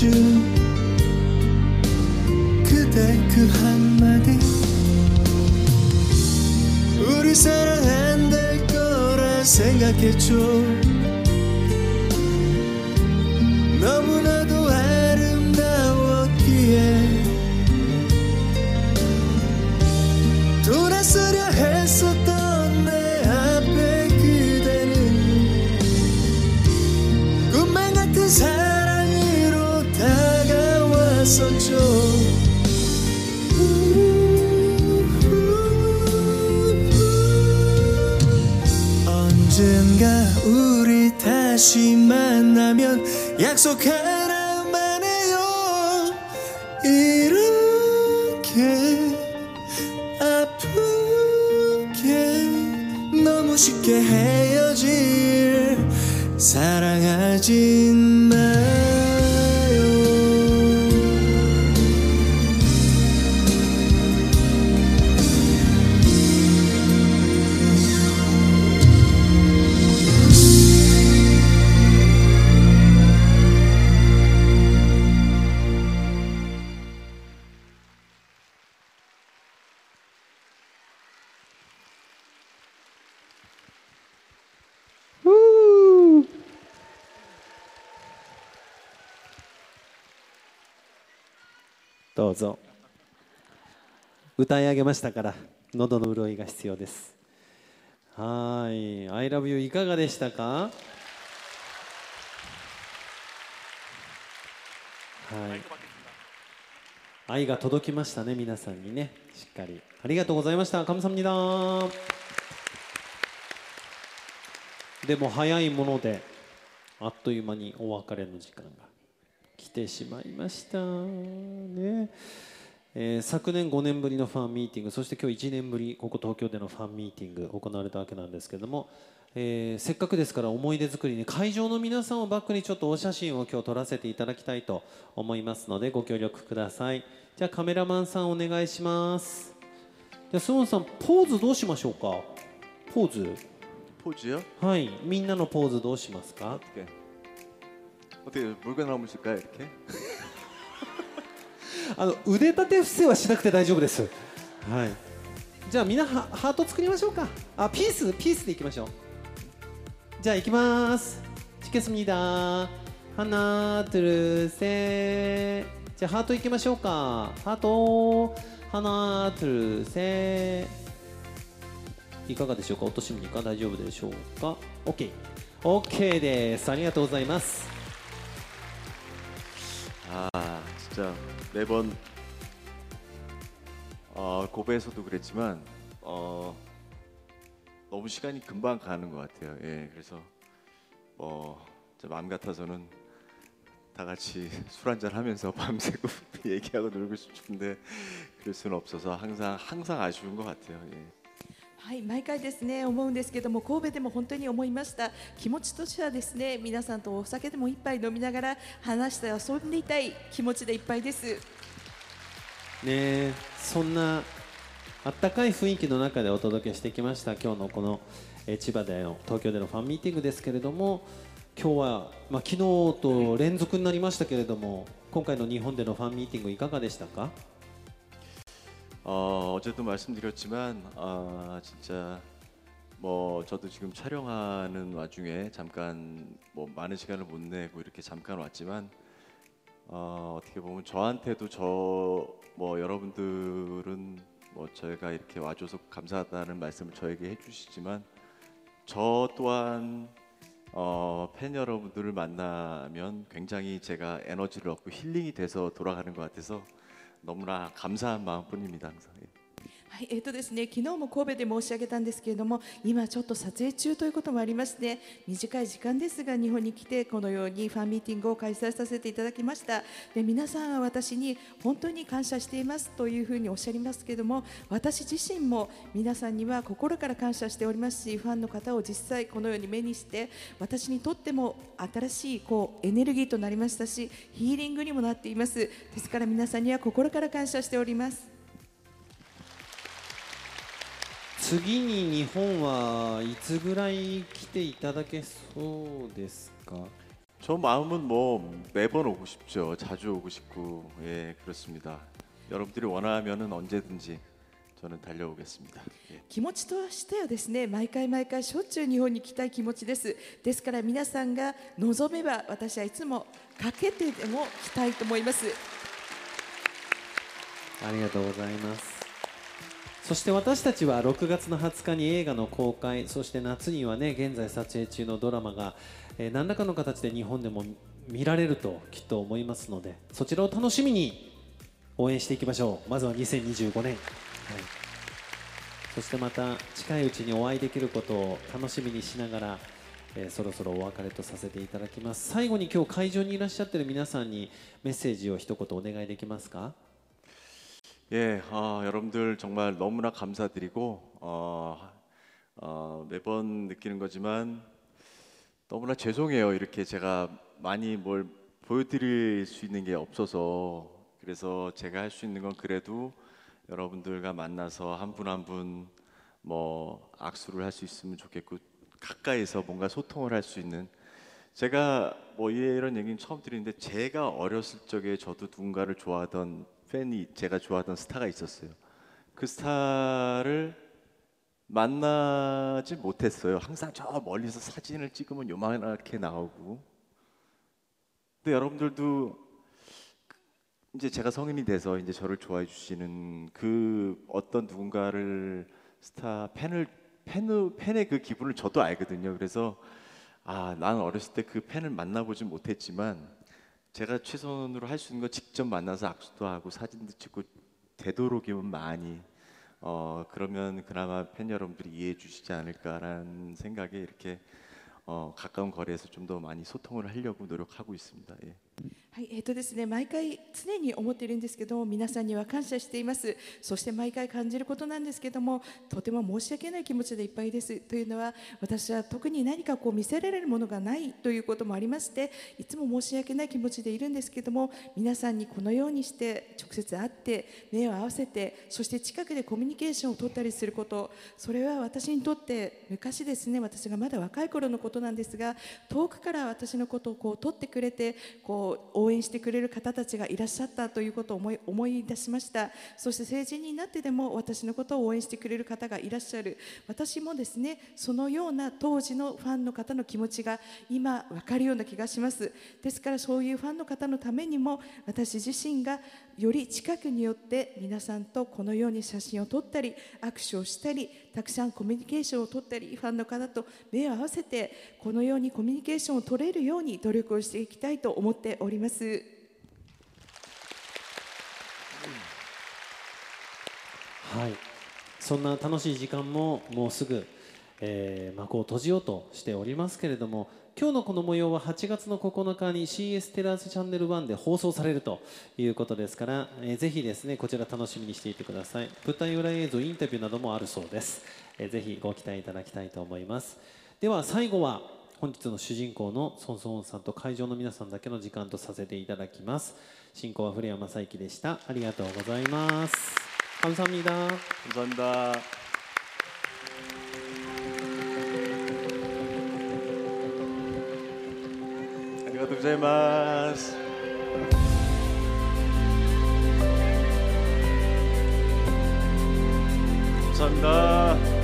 준 그대 그 한마디 우리 사랑 안 될 거라 생각했죠. 너무나도 아름다웠기에 돌아서려 했었던 내 앞에 그대는 꿈만 같은 사랑으로 다가왔었죠. 언젠가 우리 다시 만나면 약속하나만 해요. 이렇게 아프게 너무 쉽게 헤어질 사랑하지 마요.どうぞ。歌い上げましたから喉の潤いが必要です。はい、I love you いかがでしたか？はい。愛が届きましたね、皆さんにね、しっかり。ありがとうございました。감사합니다。でも早いものであっという間にお別れの時間が来てしまいましたね。昨年5年ぶりのファンミーティング、そして今日1年ぶりここ東京でのファンミーティング行われたわけなんですけども、せっかくですから思い出作りに会場の皆さんをバックにちょっとお写真を今日撮らせていただきたいと思いますのでご協力ください。じゃあカメラマンさんお願いします。じゃあスウォンさんポーズどうしましょうか？ポーズ。 ポーズよ？ はい、みんなのポーズどうしますか？ 어떻게 물건 나오면 쓸까요 이렇게? 腕立て伏せはしなくて大丈夫です。はい。じゃあみんなハート作りましょうか。ピースでいきましょう。じゃあいきます。찍겠습니다。하나 둘 셋。じゃあハートいきましょうか。ハート하나 둘 셋。いかがでしょうか。落としにか大丈夫でしょうか。OK です。ありがとうございます。 진짜 매번 고베에서도 그랬지만 너무 시간이 금방 가는 것 같아요. 예, 그래서 마음 같아서는 다 같이 술 한잔 하면서 밤새고 얘기하고 놀고 싶은데 그럴 수는 없어서 항상 아쉬운 것 같아요. 예. はい、毎回ですね思うんですけども、神戸でも本当に思いました。気持ちとしてはですね、皆さんとお酒でも一杯飲みながら話して遊んでいたい気持ちでいっぱいです。 ね、そんなあったかい雰囲気の中でお届けしてきました今日のこの千葉での東京でのファンミーティングですけれども、今日は昨日と連続になりましたけれども、今回の日本でのファンミーティングいかがでしたか？ 어제도 말씀드렸지만 진짜 저도 지금 촬영하는 와중에 잠깐 많은 시간을 못 내고 이렇게 잠깐 왔지만 어떻게 보면 저한테도 여러분들은 저희가 이렇게 와줘서 감사하다는 말씀을 저에게 해주시지만 저 또한 팬 여러분들을 만나면 굉장히 제가 에너지를 얻고 힐링이 돼서 돌아가는 것 같아서 너무나 감사한 마음뿐입니다. 항상. はい、ですね、昨日も神戸で申し上げたんですけれども、今ちょっと撮影中ということもありまして、短い時間ですが日本に来てこのようにファンミーティングを開催させていただきました。で、皆さんは私に本当に感謝していますというふうにおっしゃりますけれども、私自身も皆さんには心から感謝しておりますし、ファンの方を実際このように目にして私にとっても新しいエネルギーとなりましたし、ヒーリングにもなっています。ですから皆さんには心から感謝しております。 次に日本はいつぐらい来ていただけそうですか？ 저 마음은 뭐 매번 오고 싶죠. 자주 오고 싶고, 예, 그렇습니다. 여러분들이 원하면은 언제든지 저는 달려오겠습니다. 예. 気持ちとしてはですね、毎回毎回しょっちゅう日本に来たい気持ちです。ですから皆さんが望めば、私はいつもかけてでも来たいと思います。 ありがとうございます。そして私たちは6月の20日に映画の公開、そして夏にはね、現在撮影中のドラマが、何らかの形で日本でも見られるときっと思いますので、そちらを楽しみに応援していきましょう。まずは2025年、はい、そしてまた近いうちにお会いできることを楽しみにしながら、そろそろお別れとさせていただきます。最後に今日会場にいらっしゃっている皆さんにメッセージを一言お願いできますか。 예, 여러분들 정말 너무나 감사드리고 매번 느끼는 거지만 너무나 죄송해요. 이렇게 제가 많이 뭘 보여드릴 수 있는 게 없어서. 그래서 제가 할 수 있는 건 그래도 여러분들과 만나서 한 분 한 분 뭐 악수를 할 수 있으면 좋겠고, 가까이서 뭔가 소통을 할 수 있는. 제가 뭐 이런 얘기는 처음 드리는데, 제가 어렸을 적에 저도 누군가를 좋아하던 팬이, 제가 좋아하던 스타가 있었어요. 그 스타를 만나지 못했어요. 항상 저 멀리서 사진을 찍으면 요만하게 나오고. 근데 여러분들도 이제 제가 성인이 돼서 이제 저를 좋아해 주시는 그 어떤 누군가를, 스타 팬의 그 기분을 저도 알거든요. 그래서 난 어렸을 때 그 팬을 만나보진 못했지만, 제가 최선으로 할 수 있는 거 직접 만나서 악수도 하고 사진도 찍고, 되도록이면 많이, 그러면 그나마 팬 여러분들이 이해해 주시지 않을까라는 생각에 이렇게 가까운 거리에서 좀 더 많이 소통을 하려고 노력하고 있습니다. 예. はい、ですね、毎回常に思っているんですけども、皆さんには感謝しています。そして毎回感じることなんですけども、とても申し訳ない気持ちでいっぱいです。というのは、私は特に何か見せられるものがないということもありまして、いつも申し訳ない気持ちでいるんですけども、皆さんにこのようにして直接会って目を合わせて、そして近くでコミュニケーションを取ったりすること、それは私にとって昔ですね、私がまだ若い頃のことなんですが、遠くから私のことを取ってくれて、応援してくれる方たちがいらっしゃったということを思い出しました。そして成人になってでも私のことを応援してくれる方がいらっしゃる。私もですね、そのような当時のファンの方の気持ちが今分かるような気がします。ですからそういうファンの方のためにも、私自身がより近くに寄って皆さんとこのように写真を撮ったり握手をしたり、たくさんコミュニケーションを取ったり、ファンの方と目を合わせてこのようにコミュニケーションを取れるように努力をしていきたいと思っております。 はい、そんな楽しい時間ももうすぐ、幕を閉じようとしておりますけれども、今日のこの模様は8月の9日に CS テラスチャンネル1で放送されるということですから、ぜひですねこちら楽しみにしていてください。舞台裏映像、インタビューなどもあるそうです。ぜひご期待いただきたいと思います。では最後は本日の主人公のソン・ソンウォンさんと会場の皆さんだけの時間とさせていただきます。進行は古谷正之でした。ありがとうございます。감사합니다. 감사합니다. 아리가또 고자이마스. 감사합니다.